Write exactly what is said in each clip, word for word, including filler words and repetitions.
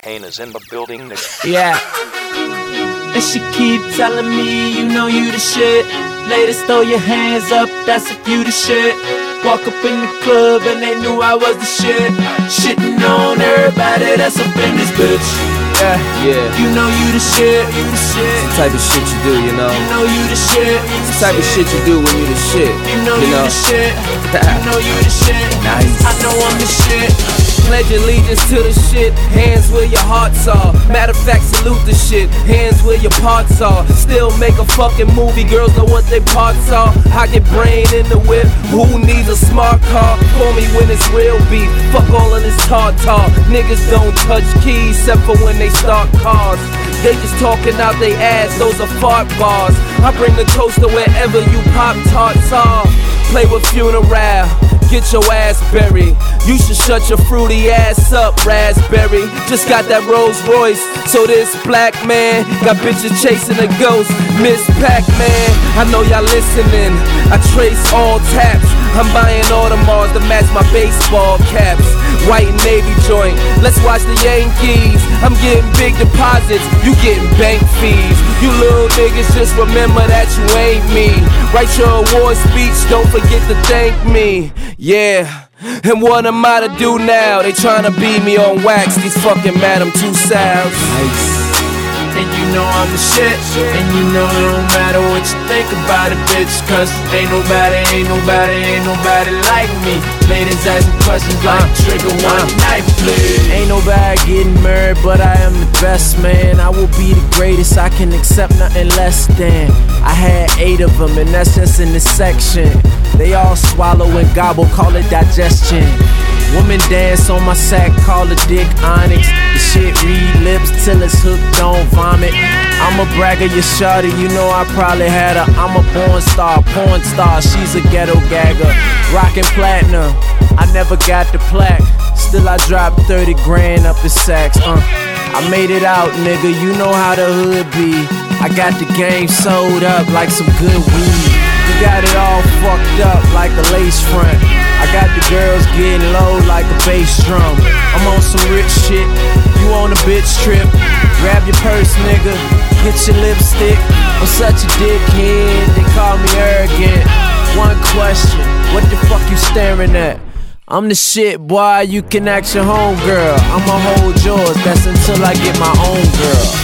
Kane is in the building. Yeah. And she keep telling me, you know you the shit. Ladies, throw your hands up, that's if you the shit. Walk up in the club and they knew I was the shit. Shitting on everybody that's up in this bitch. Yeah, yeah. You know you the shit, you the shit. It's the type of shit you do, you know. You know you the shit. It's the type of shit you do when you the shit. You know you, you know? the shit. You know you the shit. Nice. I know I'm the shit. Pledge allegiance to the shit, hands where your hearts are. Matter of fact, salute the shit, hands where your parts are. Still make a fucking movie, girls know what they parts are. I get brain in the whip, who needs a smart car? Call me when it's real beef, fuck all of this tartar. Niggas don't touch keys except for when they start cars. They just talking out they ass, those are fart bars. I bring the toaster wherever you pop tarts are. Play with funeral, get your ass buried. You should shut your fruity ass up, raspberry. Just got that Rolls Royce, so this black man got bitches chasing a ghost. Miss Pac-Man, I know y'all listening. I trace all taps. I'm buying Audemars to match my baseball caps. White and navy joint, let's watch the Yankees. I'm getting big deposits, you getting bank fees. You little niggas just remember that you ain't me. Write your award speech, don't forget to thank me. Yeah, and what am I to do now? They tryna beat me on wax, these fucking Madam Tussauds. Nice. And you know I'm the shit. And you know it don't matter what you think about it, bitch. Cause ain't nobody, ain't nobody, ain't nobody like me. Ladies asking questions like uh, trigger one uh, night, please. Ain't nobody getting married, but I am the best man. I will be the greatest, I can accept nothing less than. I had eight of them and that's just in this section. They all swallow and gobble, call it digestion. Woman dance on my sack, call it dick onyx. The shit read lips till it's hooked, don't vomit. I'm a bragger, you shawty, you know I probably had her. I'm a porn star, porn star, she's a ghetto gagger. Rockin' platinum, I never got the plaque. Still I dropped thirty grand up in sacks, uh. I made it out, nigga, you know how the hood be. I got the game sold up like some good weed. You got it all fucked up like a lace front. I got the girls getting low like a bass drum. I'm on some rich shit, you on a bitch trip. Grab your purse, nigga, get your lipstick. I'm such a dickhead, they call me arrogant. One question, what the fuck you staring at? I'm the shit, boy, you can ask your homegirl. I'ma hold yours, that's until I get my own girl.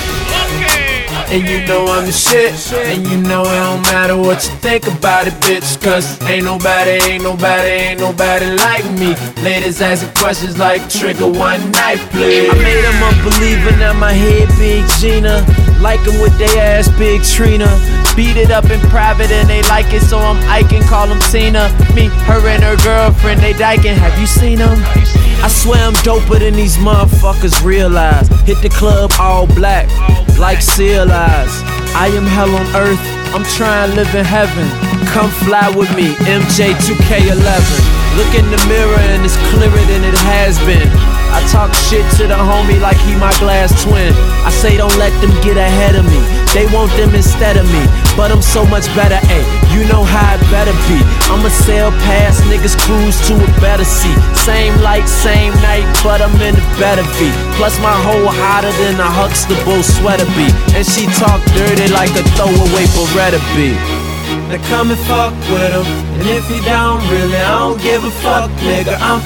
And you know I'm the shit. And you know it don't matter what you think about it, bitch. Cause ain't nobody, ain't nobody, ain't nobody like me. Ladies asking questions like trigger one night, please. I made them a believer, now my head big Gina. Like them with they ass big Trina. Beat it up in private and they like it, so I'm Iking, call them Tina. Me, her and her girlfriend, they dyking, have you seen them? I swear I'm doper than these motherfuckers realize. Hit the club all black, like seal eyes. I am hell on earth, I'm trying to live in heaven. Come fly with me, M J two K eleven. Look in the mirror and it's clearer than it has been. I talk shit to the homie like he my glass twin. I say don't let them get ahead of me. They want them instead of me, but I'm so much better, ayy. You know how it better be. I'ma sail past niggas, cruise to a better seat. Same light, same night, but I'm in a better beat. Plus my hoe hotter than a Huxtable sweater bee. And she talk dirty like a throwaway Beretta bee. Now come and fuck with him. And if you don't really, I don't give a fuck, nigga, I'm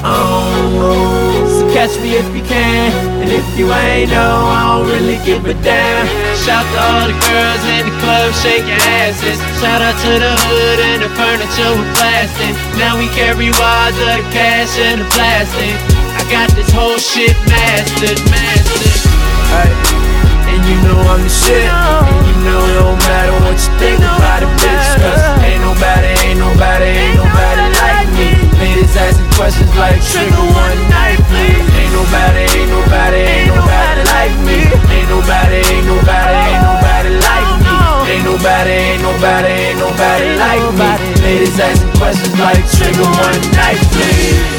on. So catch me if you can. And if you ain't know, I don't really give a damn. Shout to all the girls in the club, shake your asses. Shout out to the hood and the furniture with plastic. Now we carry wads of the cash and the plastic. I got this whole shit mastered, mastered. Hey. And you know I'm the shit. And you know it don't matter what you think about it, bitch. Cause ain't nobody, ain't nobody, ain't nobody like me. Ladies asking questions like trigger one night, please. Ain't nobody, ain't nobody, ain't nobody like me. Ain't nobody, ain't nobody, ain't nobody like me. Ain't nobody, ain't nobody, ain't nobody like me. Ladies asking questions like trigger one night, please.